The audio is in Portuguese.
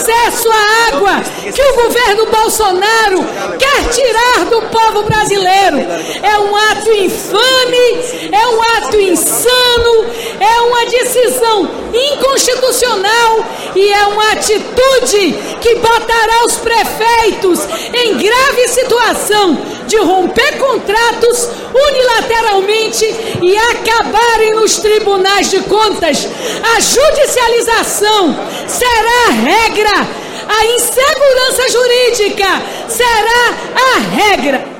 acesso à água que o governo Bolsonaro quer tirar do povo brasileiro. É um ato infame, é um ato insano, é uma decisão inconstitucional e é uma atitude que botará os prefeitos em grave situação de romper contratos unilateralmente e acabarem nos tribunais de contas. A judicialização será a regra, a insegurança jurídica será a regra.